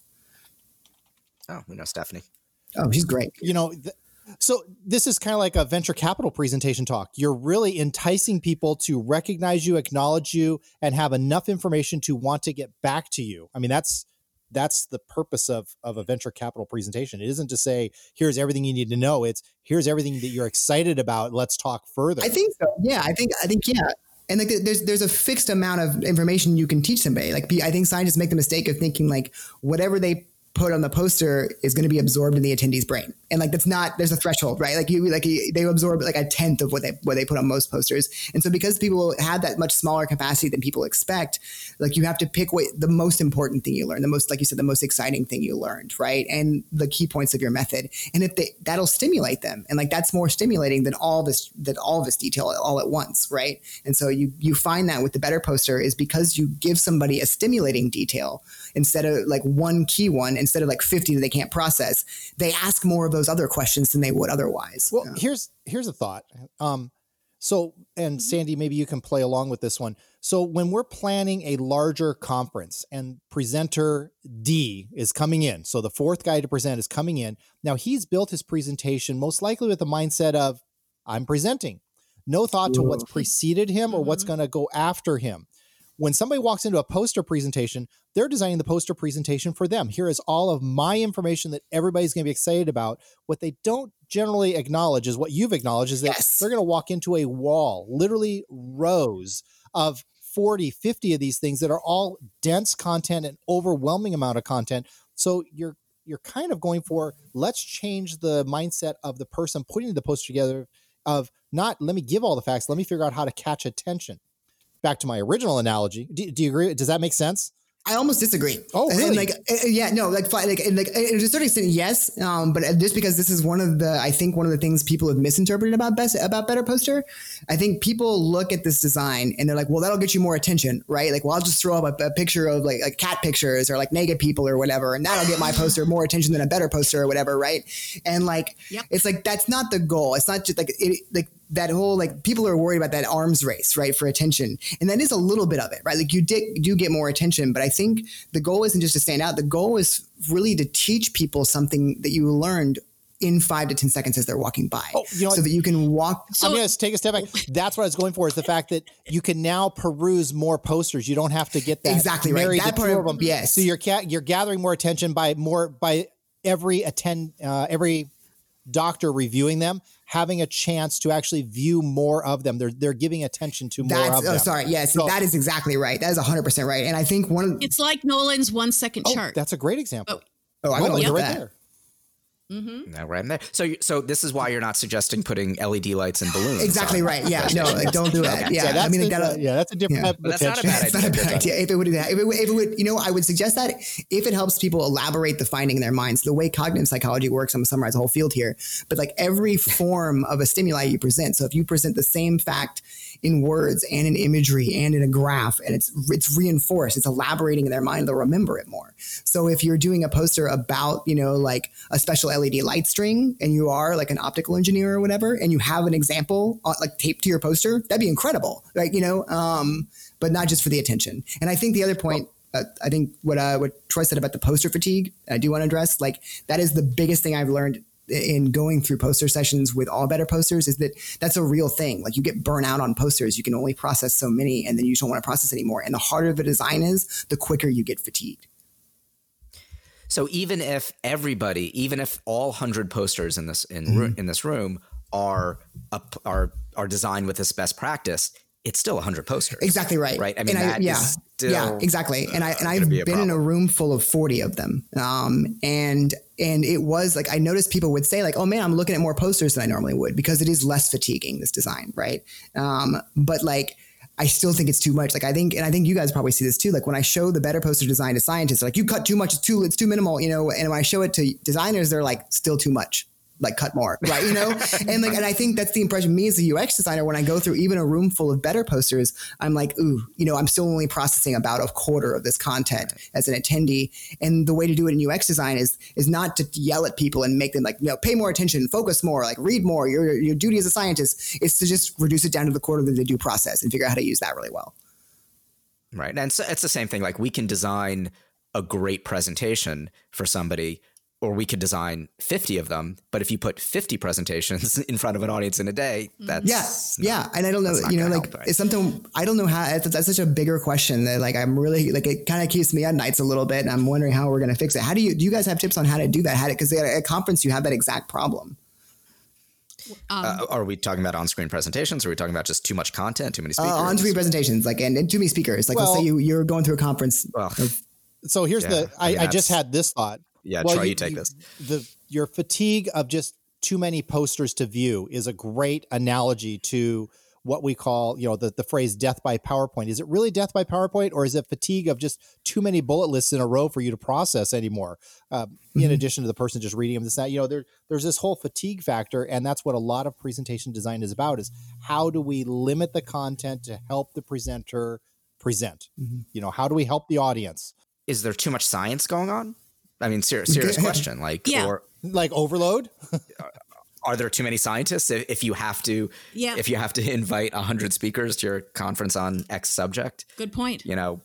Oh, we know Stephanie. Oh, she's great. So this is kind of like a venture capital presentation talk. You're really enticing people to recognize you, acknowledge you, and have enough information to want to get back to you. I mean, that's the purpose of a venture capital presentation. It isn't to say, here's everything you need to know. It's here's everything that you're excited about. Let's talk further. I think so. Yeah, I think yeah. And like there's a fixed amount of information you can teach somebody. Like I think scientists make the mistake of thinking like whatever they put on the poster is going to be absorbed in the attendee's brain. And like, there's a threshold, right? Like they absorb like 1/10 of what they put on most posters. And so because people have that much smaller capacity than people expect, like you have to pick the most important thing you learn, the most, like you said, the most exciting thing you learned, right? And the key points of your method. And that'll stimulate them. And like, that's more stimulating than all this detail all at once, right? And so you find that with the better poster is because you give somebody a stimulating detail instead of like one key one, instead of like 50 that they can't process, they ask more of those other questions than they would otherwise. Well, here's a thought. So, and Sandy, maybe you can play along with this one. So when we're planning a larger conference and presenter D is coming in, so the fourth guy to present is coming in. Now he's built his presentation most likely with the mindset of, I'm presenting. No thought to what's preceded him or what's going to go after him. When somebody walks into a poster presentation, they're designing the poster presentation for them. Here is all of my information that everybody's going to be excited about. What they don't generally acknowledge is what you've acknowledged is that they're going to walk into a wall, literally rows of 40, 50 of these things that are all dense content and overwhelming amount of content. So you're kind of going for, let's change the mindset of the person putting the poster together of not, let me give all the facts, let me figure out how to catch attention. Back to my original analogy. Do you agree? Does that make sense? I almost disagree. Oh, really? And to a certain extent, yes. But just because this is one of the things people have misinterpreted about Better Poster. I think people look at this design and they're like, well, that'll get you more attention, right? Like, well, I'll just throw up a picture of like cat pictures or like naked people or whatever, and that'll get my poster more attention than a Better Poster or whatever, right? And like, It's like, that's not the goal. It's not just like that whole, like, people are worried about that arms race, right, for attention. And that is a little bit of it, right? Like, you do get more attention, but I think the goal isn't just to stand out. The goal is really to teach people something that you learned in 5 to 10 seconds as they're walking by. So that you can walk. I'm going to take a step back. That's what I was going for, is the fact that you can now peruse more posters. You don't have to get that. Exactly right. That part of them. Yes. So you're gathering more attention by every doctor reviewing them, having a chance to actually view more of them. They're giving attention to more of them. Oh, sorry. Yes, so, that is exactly right. That is 100% right. And I think it's like Nolan's 1 second chart. That's a great example. I got to look at that. There. Mm-hmm. No, right in there. So this is why you're not suggesting putting LED lights and balloons. Exactly right. Yeah. No, like, don't do that. Okay. Yeah. That's that's a different type of that's not a bad idea. It's not a bad idea. If it would, I would suggest that if it helps people elaborate the finding in their minds, the way cognitive psychology works, I'm going to summarize the whole field here, but like every form of a stimuli you present. So if you present the same fact in words and in imagery and in a graph, and it's reinforced, it's elaborating in their mind, they'll remember it more. So if you're doing a poster about, like a special LED light string, and you are like an optical engineer or whatever, and you have an example like taped to your poster, that'd be incredible, right? But not just for the attention. And I think the other point, I think what Troy said about the poster fatigue, I do want to address, like, that is the biggest thing I've learned in going through poster sessions with All Better posters, is that that's a real thing. Like, you get burnt out on posters. You can only process so many, and then you don't want to process anymore. And the harder the design is, the quicker you get fatigued. So even if all 100 posters in this room are designed with this best practice, it's still 100 posters. Exactly right. Right. I mean, exactly. And I've been in a room full of 40 of them. And it was like, I noticed people would say, like, oh man, I'm looking at more posters than I normally would, because it is less fatiguing, this design. Right. But like, I still think it's too much. Like, I think you guys probably see this too. Like, when I show the better poster design to scientists, like, you cut too much, it's too minimal, and when I show it to designers, they're like, still too much. Like, cut more, right? And I think that's the impression me as a UX designer, when I go through even a room full of better posters, I'm like, ooh, I'm still only processing about a quarter of this content as an attendee. And the way to do it in UX design is not to yell at people and make them like, pay more attention, focus more, like, read more. Your duty as a scientist is to just reduce it down to the quarter that they do process and figure out how to use that really well. Right. And so it's the same thing. Like, we can design a great presentation for somebody, or we could design 50 of them. But if you put 50 presentations in front of an audience in a day, that's yeah. And I don't know, it's something, I don't know how, that's such a bigger question that, like, I'm really, like, it kind of keeps me at nights a little bit, and I'm wondering how we're going to fix it. Do you guys have tips on how to do that? Because at a conference, you have that exact problem. Are we talking about on-screen presentations? Or are we talking about just too much content, too many speakers? On-screen presentations, like, and too many speakers. Like, let's say you're going through a conference. So here's I just had this thought. Yeah, Troy, you take this. Your fatigue of just too many posters to view is a great analogy to what we call, the phrase death by PowerPoint. Is it really death by PowerPoint, or is it fatigue of just too many bullet lists in a row for you to process anymore? In addition to the person just reading them, there's this whole fatigue factor. And that's what a lot of presentation design is about, is how do we limit the content to help the presenter present? How do we help the audience? Is there too much science going on? I mean, serious question. Like, or like overload? Are there too many scientists? If you have to invite 100 speakers to your conference on X subject, good point.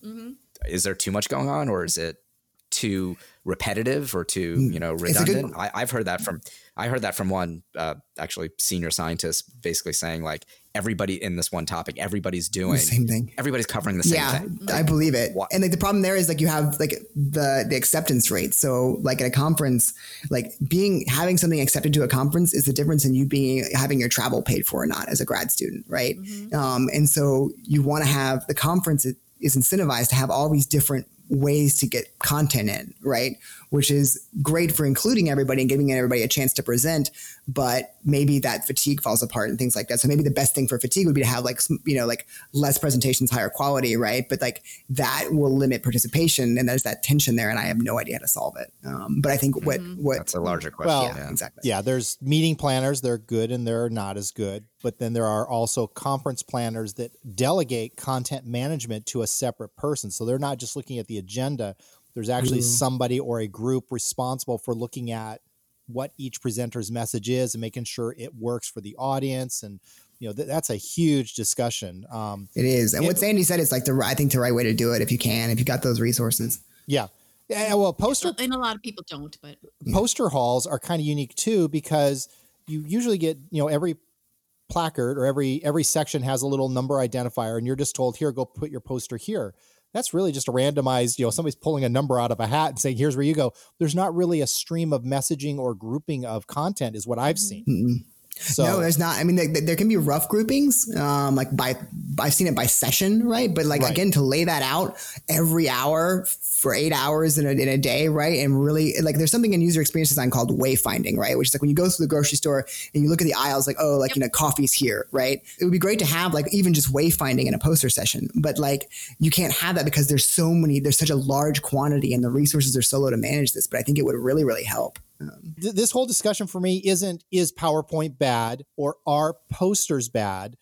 Is there too much going on, or is it too repetitive or too redundant? I heard that from one actually senior scientist, basically saying, like, everybody in this one topic, everybody's doing the same thing. Everybody's covering the same thing. Yeah, I believe it. What? And like, the problem there is, like, you have like the acceptance rate. So like at a conference, like having something accepted to a conference is the difference in you having your travel paid for or not as a grad student, right? And so you want to have the conference is incentivized to have all these different ways to get content in, right? Which is great for including everybody and giving everybody a chance to present, but maybe that fatigue falls apart and things like that. So maybe the best thing for fatigue would be to have like less presentations, higher quality, right? But like that will limit participation, and there's that tension there, and I have no idea how to solve it. But I think what that's a larger question. Well, exactly. Yeah, there's meeting planners, they're good and they're not as good. But then there are also conference planners that delegate content management to a separate person. So they're not just looking at the agenda. There's actually somebody or a group responsible for looking at what each presenter's message is and making sure it works for the audience and That's a huge discussion. It is. And what Sandy said is like I think the right way to do it if you got those resources. Yeah. Well, and a lot of people don't, but poster halls are kind of unique too, because you usually get, every placard or every section has a little number identifier, and you're just told, here, go put your poster here. That's really just a randomized, somebody's pulling a number out of a hat and saying, here's where you go. There's not really a stream of messaging or grouping of content is what I've seen. Mm-hmm. So, no, there's not. I mean, there can be rough groupings, like I've seen it by session, right? But again, to lay that out every hour for 8 hours in a day, right? And really, there's something in user experience design called wayfinding, right? Which is like when you go through the grocery store and you look at the aisles, coffee's here, right? It would be great to have even just wayfinding in a poster session, but you can't have that because there's such a large quantity and the resources are so low to manage this. But I think it would really, really help. This whole discussion for me is PowerPoint bad, or are posters bad,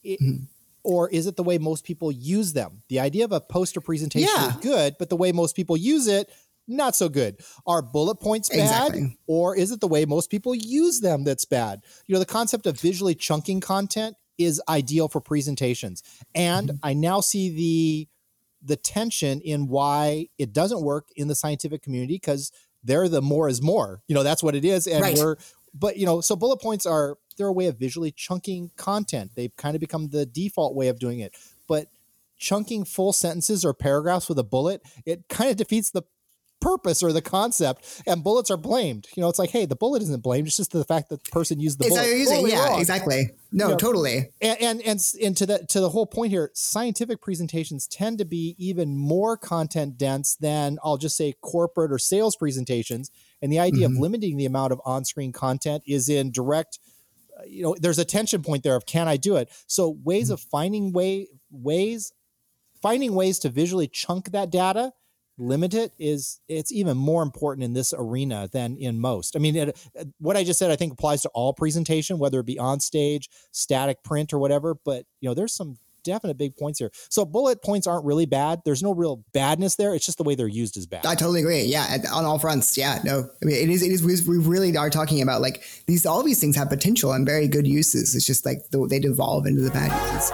or is it the way most people use them? The idea of a poster presentation is good, but the way most people use it, not so good. Are bullet points bad, or is it the way most people use them that's bad? The concept of visually chunking content is ideal for presentations. And I now see the tension in why it doesn't work in the scientific community, because they're the more is more, that's what it is. And so bullet points they're a way of visually chunking content. They've kind of become the default way of doing it, but chunking full sentences or paragraphs with a bullet, it kind of defeats the purpose or the concept, and bullets are blamed. It's like, hey, the bullet isn't blamed. It's just the fact that the person used the bullet. Wrong. Exactly. No, totally. And to the whole point here, scientific presentations tend to be even more content dense than, I'll just say, corporate or sales presentations. And the idea of limiting the amount of on-screen content is in direct, there's a tension point there of, can I do it? So ways of finding ways to visually chunk that data, limit it's even more important in this arena than in most. I mean, what I just said, I think applies to all presentation, whether it be on stage, static print, or whatever. But, there's some definite big points here. So bullet points aren't really bad. There's no real badness there. It's just the way they're used is bad. I totally agree. Yeah. On all fronts. Yeah. No, I mean, it is, we really are talking about all these things have potential and very good uses. It's just they devolve into the bad uses.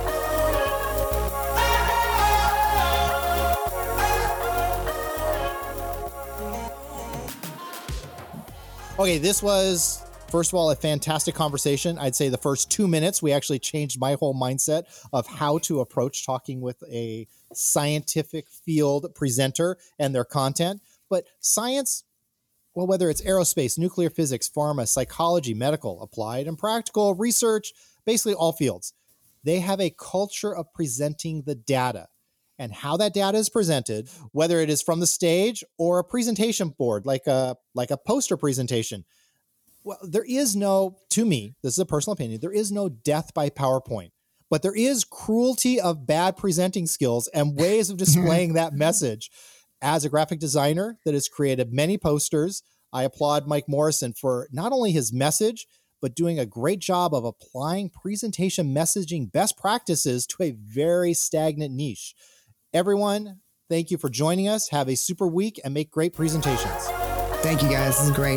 Okay, this was, first of all, a fantastic conversation. I'd say the first 2 minutes, we actually changed my whole mindset of how to approach talking with a scientific field presenter and their content. But science, well, whether it's aerospace, nuclear physics, pharma, psychology, medical, applied and practical, research, basically all fields, they have a culture of presenting the data. And how that data is presented, whether it is from the stage or a presentation board, like a poster presentation. Well, there is no, to me, this is a personal opinion, there is no death by PowerPoint, but there is cruelty of bad presenting skills and ways of displaying that message. As a graphic designer that has created many posters, I applaud Mike Morrison for not only his message, but doing a great job of applying presentation messaging best practices to a very stagnant niche. Everyone, thank you for joining us. Have a super week and make great presentations. Thank you, guys. This is great.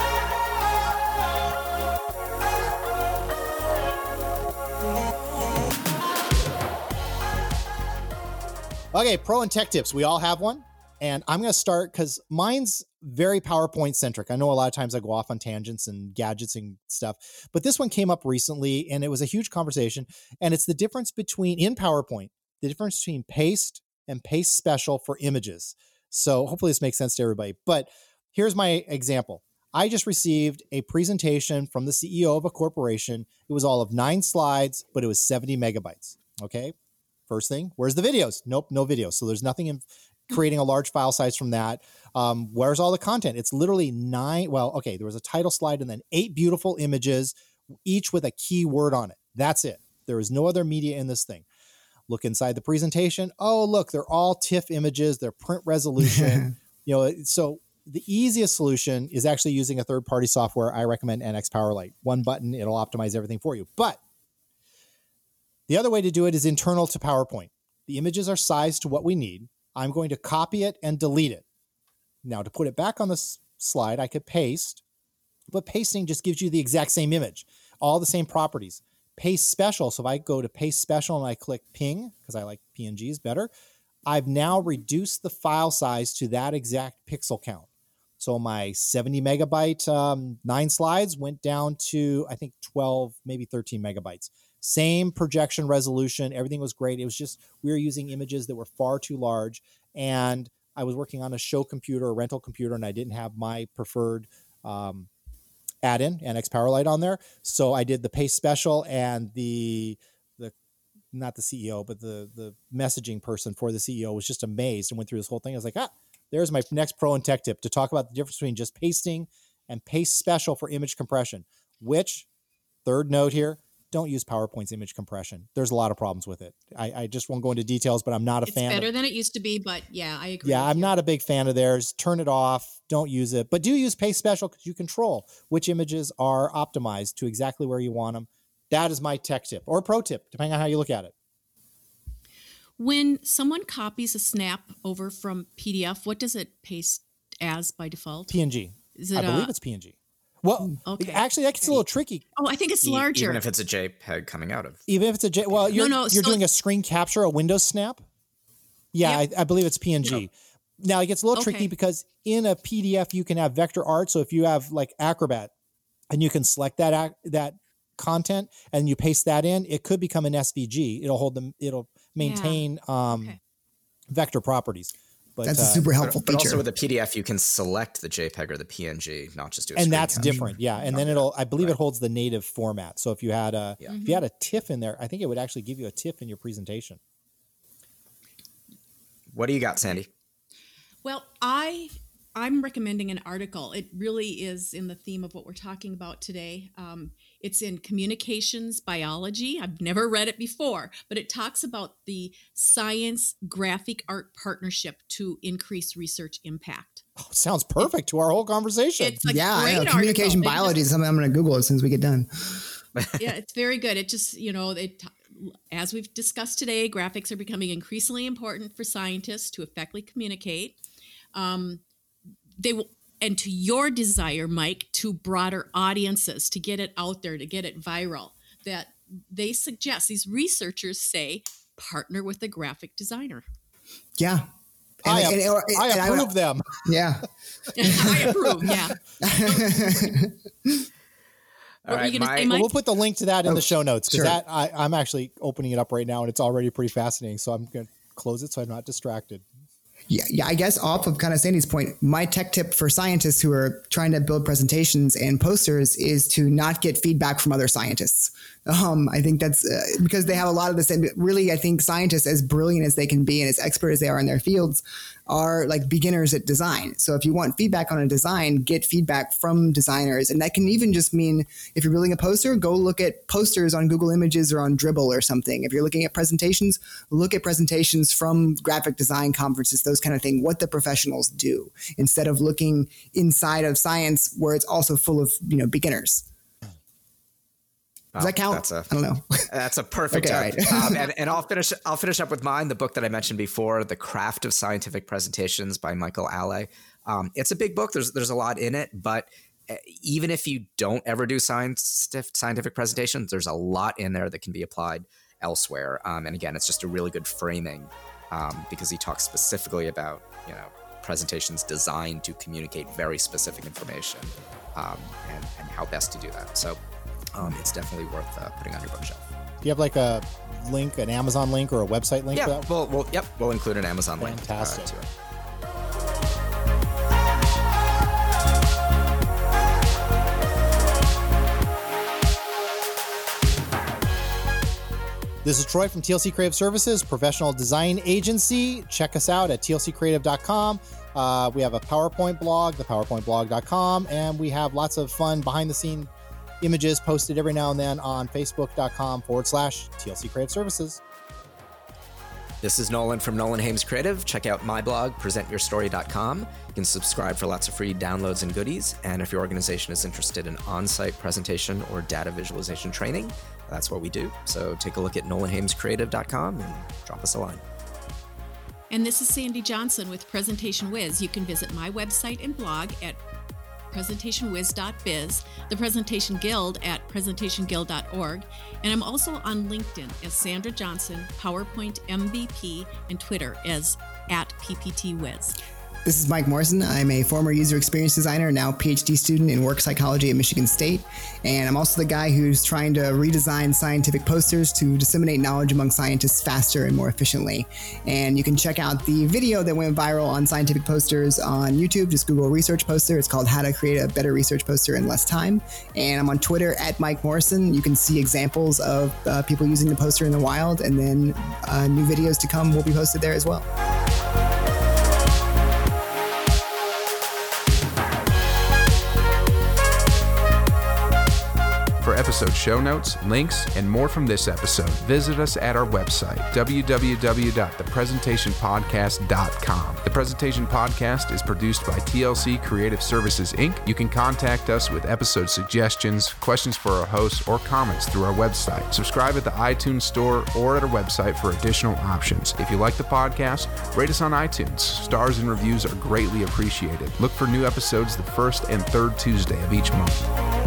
Okay, pro and tech tips. We all have one. And I'm going to start because mine's very PowerPoint centric. I know a lot of times I go off on tangents and gadgets and stuff, but this one came up recently and it was a huge conversation. And it's the difference in PowerPoint, the difference between paste and paste special for images. So hopefully this makes sense to everybody. But here's my example. I just received a presentation from the CEO of a corporation. It was all of 9 slides, but it was 70 megabytes. Okay. First thing, where's the videos? Nope, no videos. So there's nothing in creating a large file size from that. Where's all the content? It's literally 9. Well, okay, there was a title slide and then 8 beautiful images, each with a key word on it. That's it. There is no other media in this thing. Look inside the presentation. Oh, look, they're all TIFF images. They're print resolution. So the easiest solution is actually using a third-party software. I recommend NX Powerlight. One button, it'll optimize everything for you. But the other way to do it is internal to PowerPoint. The images are sized to what we need. I'm going to copy it and delete it. Now, to put it back on the slide, I could paste, but pasting just gives you the exact same image, all the same properties. Paste Special. So if I go to Paste Special and I click ping, because I like PNGs better, I've now reduced the file size to that exact pixel count. So my 70 megabyte 9 slides went down to, I think, 12, maybe 13 megabytes. Same projection resolution. Everything was great. It was just, we were using images that were far too large. And I was working on a show computer, a rental computer, and I didn't have my preferred add-in, NX Powerlight, on there. So I did the Paste Special, and the not the CEO, but the messaging person for the CEO was just amazed and went through this whole thing. I was like, there's my next pro and tech tip, to talk about the difference between just pasting and Paste Special for image compression, which, third note here, don't use PowerPoint's image compression. There's a lot of problems with it. I just won't go into details, but I'm not a fan. It's better than it used to be, but yeah, I agree. Yeah, I'm not a big fan of theirs. Turn it off. Don't use it. But do use Paste Special, because you control which images are optimized to exactly where you want them. That is my tech tip, or pro tip, depending on how you look at it. When someone copies a snap over from PDF, what does it paste as by default? PNG. Is it I believe it's PNG. Well, okay. Actually, that gets a little tricky. Oh, I think it's larger. Even if it's a JPEG coming out of. Even if it's a well, you're doing a screen capture, a Windows snap. Yeah, Yep. I believe it's PNG. Yep. Now it gets a little tricky, because in a PDF you can have vector art. So if you have like Acrobat, and you can select that content and you paste that in, it could become an SVG. It'll maintain vector properties. But that's a super helpful feature. But also with a PDF, you can select the JPEG or the PNG, not just do a and screen that's capture. different. Yeah. And then I believe it holds the native format. So if you had a TIFF in there, I think it would actually give you a TIFF in your presentation. What do you got, Sandy? Well, I'm recommending an article. It really is in the theme of what we're talking about today. It's in Communications Biology. I've never read it before, but it talks about the Science Graphic Art Partnership to increase research impact. Oh, sounds perfect to our whole conversation. It's a Yeah, great article. Communication Biology is something I'm going to Google as soon as we get done. Yeah, it's very good. It just, as we've discussed today, graphics are becoming increasingly important for scientists to effectively communicate. And to your desire, Mike, to broader audiences, to get it out there, to get it viral, that they suggest, these researchers say, partner with a graphic designer. Yeah. I approve them. Yeah. I approve, yeah. All right, you gonna say, Mike? We'll put the link to that in the show notes, because sure. I'm actually opening it up right now, and it's already pretty fascinating. So I'm going to close it so I'm not distracted. Yeah, I guess off of kind of Sandy's point, my tech tip for scientists who are trying to build presentations and posters is to not get feedback from other scientists. I think that's because they have a lot of the same. Really, I think scientists, as brilliant as they can be and as expert as they are in their fields, are like beginners at design. So if you want feedback on a design, get feedback from designers. And that can even just mean if you're building a poster, go look at posters on Google Images or on Dribbble or something. If you're looking at presentations, look at presentations from graphic design conferences, those kind of things, what the professionals do, instead of looking inside of science where it's also full of, beginners. Does that count? I don't know. That's a perfect okay, tip. right. And I'll finish up with mine, the book that I mentioned before, The Craft of Scientific Presentations by Michael Alley. It's a big book. There's a lot in it, but even if you don't ever do scientific presentations, there's a lot in there that can be applied elsewhere. And again, it's just a really good framing because he talks specifically about, presentations designed to communicate very specific information and how best to do that. So it's definitely worth putting on your bookshelf. Do you have like a link, an Amazon link or a website link for that? We'll include an Amazon link. Fantastic. To it. This is Troy from TLC Creative Services, professional design agency. Check us out at tlccreative.com. We have a PowerPoint blog, thepowerpointblog.com, and we have lots of fun behind-the-scene images posted every now and then on facebook.com/TLC Creative Services. This is Nolan from Nolan Hames Creative. Check out my blog, presentyourstory.com. You can subscribe for lots of free downloads and goodies. And if your organization is interested in on-site presentation or data visualization training, that's what we do. So take a look at nolanhamescreative.com and drop us a line. And this is Sandy Johnson with Presentation Wiz. You can visit my website and blog at presentationwiz.biz, the Presentation Guild at presentationguild.org, and I'm also on LinkedIn as Sandra Johnson, PowerPoint MVP, and Twitter as @PPTWiz. This is Mike Morrison. I'm a former user experience designer, now PhD student in work psychology at Michigan State. And I'm also the guy who's trying to redesign scientific posters to disseminate knowledge among scientists faster and more efficiently. And you can check out the video that went viral on scientific posters on YouTube. Just Google research poster. It's called How to Create a Better Research Poster in Less Time. And I'm on Twitter at Mike Morrison. You can see examples of people using the poster in the wild. And then new videos to come will be posted there as well. For episode show notes, links, and more from this episode, visit us at our website, www.thepresentationpodcast.com. The Presentation Podcast is produced by TLC Creative Services, Inc. You can contact us with episode suggestions, questions for our hosts, or comments through our website. Subscribe at the iTunes Store or at our website for additional options. If you like the podcast, rate us on iTunes. Stars and reviews are greatly appreciated. Look for new episodes the first and third Tuesday of each month.